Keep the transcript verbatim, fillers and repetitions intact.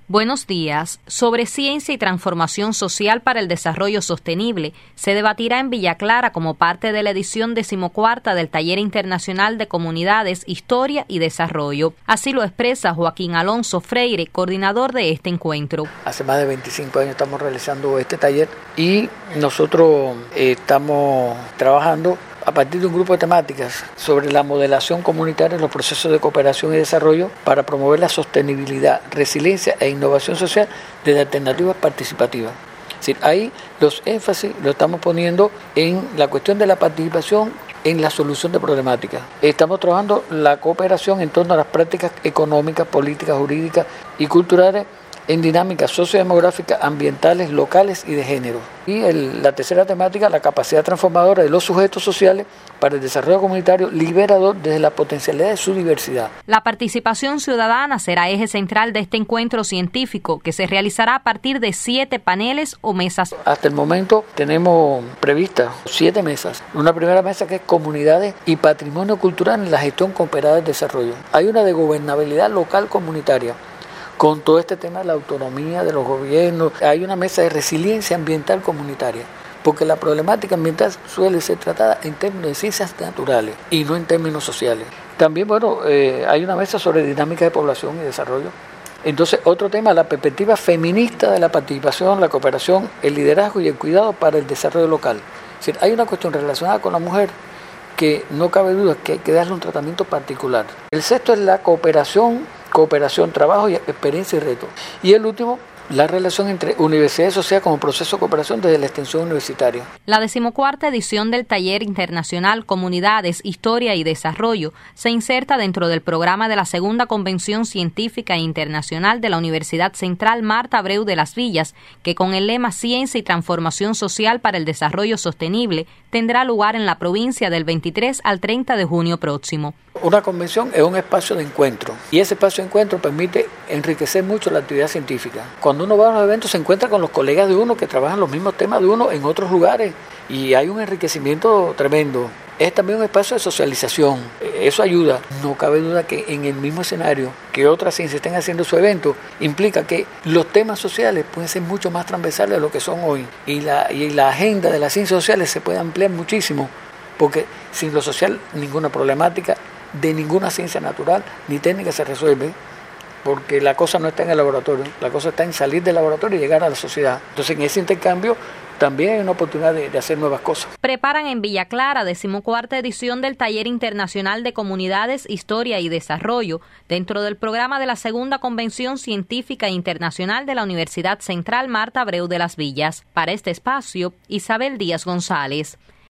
Buenos días. Sobre ciencia y transformación social para el desarrollo sostenible se debatirá en Villa Clara como parte de la edición decimocuarta del Taller Internacional de Comunidades, Historia y Desarrollo. Así lo expresa Joaquín Alonso Freire, coordinador de este encuentro. Hace más de veinticinco años estamos realizando este taller y nosotros eh, estamos trabajando a partir de un grupo de temáticas sobre la modelación comunitaria en los procesos de cooperación y desarrollo para promover la sostenibilidad, resiliencia e innovación social desde alternativas participativas. Es decir, ahí los énfasis lo estamos poniendo en la cuestión de la participación en la solución de problemáticas. Estamos trabajando la cooperación en torno a las prácticas económicas, políticas, jurídicas y culturales en dinámicas sociodemográficas, ambientales, locales y de género. Y el, la tercera temática, la capacidad transformadora de los sujetos sociales para el desarrollo comunitario liberador desde la potencialidad de su diversidad. La participación ciudadana será eje central de este encuentro científico que se realizará a partir de siete paneles o mesas. Hasta el momento tenemos previstas siete mesas. Una primera mesa que es comunidades y patrimonio cultural en la gestión cooperada del desarrollo. Hay una de gobernabilidad local comunitaria, con todo este tema de la autonomía de los gobiernos. Hay una mesa de resiliencia ambiental comunitaria, porque la problemática ambiental suele ser tratada en términos de ciencias naturales y no en términos sociales. También, bueno, eh, hay una mesa sobre dinámica de población y desarrollo. Entonces, otro tema, la perspectiva feminista de la participación, la cooperación, el liderazgo y el cuidado para el desarrollo local. Es decir, hay una cuestión relacionada con la mujer que no cabe duda que hay que darle un tratamiento particular. El sexto es la cooperación, cooperación, trabajo y experiencia y reto. Y el último, la relación entre universidad y sociedad como proceso de cooperación desde la extensión universitaria. La decimocuarta edición del Taller Internacional Comunidades, Historia y Desarrollo se inserta dentro del programa de la segunda Convención Científica Internacional de la Universidad Central Marta Abreu de las Villas, que con el lema Ciencia y Transformación Social para el Desarrollo Sostenible tendrá lugar en la provincia del veintitrés al treinta de junio próximo. Una convención es un espacio de encuentro y ese espacio de encuentro permite enriquecer mucho la actividad científica. Cuando uno va a los eventos se encuentra con los colegas de uno que trabajan los mismos temas de uno en otros lugares y hay un enriquecimiento tremendo. Es también un espacio de socialización, eso ayuda. No cabe duda que en el mismo escenario que otras ciencias estén haciendo su evento, implica que los temas sociales pueden ser mucho más transversales de lo que son hoy y la, y la agenda de las ciencias sociales se puede ampliar muchísimo, porque sin lo social ninguna problemática de ninguna ciencia natural ni técnica se resuelve, porque la cosa no está en el laboratorio, la cosa está en salir del laboratorio y llegar a la sociedad. Entonces en ese intercambio también hay una oportunidad de, de hacer nuevas cosas. Preparan en Villa Clara, decimocuarta edición del Taller Internacional de Comunidades, Historia y Desarrollo, dentro del programa de la segunda Convención Científica Internacional de la Universidad Central Marta Abreu de las Villas. Para este espacio, Isabel Díaz González.